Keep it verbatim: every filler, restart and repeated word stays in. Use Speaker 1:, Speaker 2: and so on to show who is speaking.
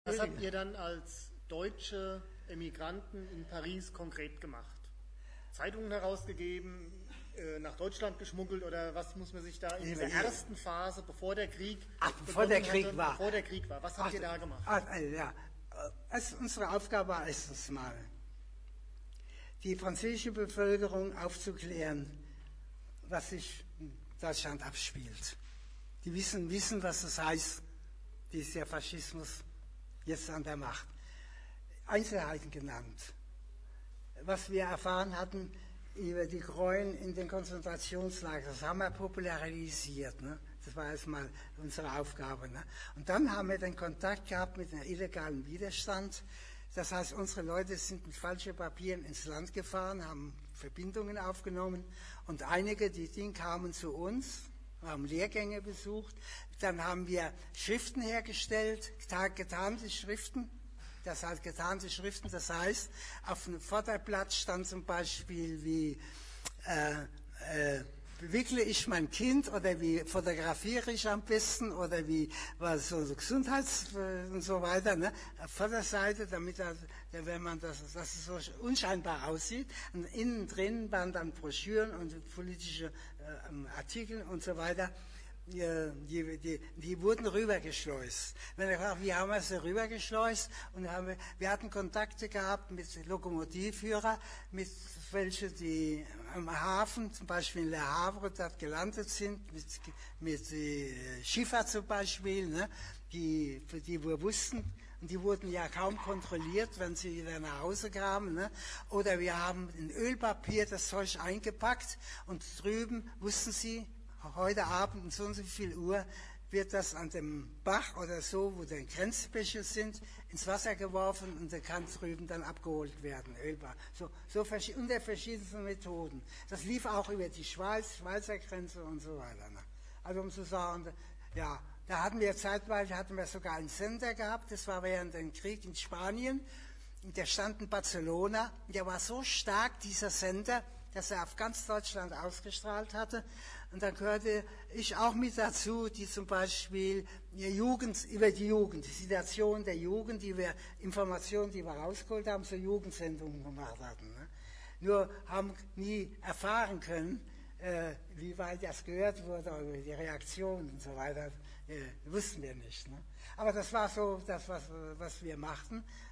Speaker 1: Was habt ihr dann als deutsche Emigranten in Paris konkret gemacht? Zeitungen herausgegeben, äh, nach Deutschland geschmuggelt oder was muss man sich da in dieser ersten Phase, bevor der Krieg
Speaker 2: Ach, bevor der Krieg
Speaker 1: hatte,
Speaker 2: war.
Speaker 1: Bevor der Krieg war, was habt
Speaker 2: Ach,
Speaker 1: ihr da gemacht?
Speaker 2: Ach, ja. Also unsere Aufgabe war erstens mal, die französische Bevölkerung aufzuklären, was sich in Deutschland abspielt. Die wissen, wissen, was es heißt, dieser Faschismus jetzt an der Macht. Einzelheiten genannt. Was wir erfahren hatten über die Gräueln in den Konzentrationslagern, das haben wir popularisiert. Ne? Das war erstmal unsere Aufgabe. Ne? Und dann haben wir den Kontakt gehabt mit einem illegalen Widerstand. Das heißt, unsere Leute sind mit falschen Papieren ins Land gefahren, haben Verbindungen aufgenommen und einige, die Dinge kamen zu uns, haben Lehrgänge besucht. Dann haben wir Schriften hergestellt, getarnte Schriften. Das heißt, getarnte Schriften, das heißt, auf einem Vorderblatt stand zum Beispiel wie äh, äh, bewickle ich mein Kind oder wie fotografiere ich am besten oder wie was so, so Gesundheits und so weiter, ne? Auf Vorderseite, damit das, wenn man das, dass es so unscheinbar aussieht. Und innen drin waren dann Broschüren und politische äh, Artikel und so weiter. Die, die, die wurden rübergeschleust. Wie haben wir sie rübergeschleust? Und haben wir, wir hatten Kontakte gehabt mit Lokomotivführern, mit welche die am Hafen, zum Beispiel in Le Havre, dort gelandet sind, mit, mit äh, Schiffer zum Beispiel, ne, die, für die wir wussten, und die wurden ja kaum kontrolliert, wenn sie wieder nach Hause kamen. Ne? Oder wir haben in Ölpapier das Zeug eingepackt und drüben wussten sie, heute Abend um so und so viel Uhr wird das an dem Bach oder so, wo die Grenzbäche sind, ins Wasser geworfen und der kann drüben dann abgeholt werden. Ölbar. So, so unter verschiedensten Methoden. Das lief auch über die Schweiz, Schweizer Grenze und so weiter. Ne? Also um zu sagen, ja, da hatten wir zeitweise hatten wir sogar einen Sender gehabt, das war während dem Krieg in Spanien. Der stand in Barcelona. Der war so stark, dieser Sender, dass er auf ganz Deutschland ausgestrahlt hatte. Und dann gehörte ich auch mit dazu, die zum Beispiel die Jugend, über die Jugend, die Situation der Jugend, die wir, Informationen, die wir rausgeholt haben, so Jugendsendungen gemacht hatten. Ne? Nur haben nie erfahren können, äh, wie weit das gehört wurde, oder die Reaktionen und so weiter, äh, wussten wir nicht. Ne? Aber das war so das, was, was wir machten.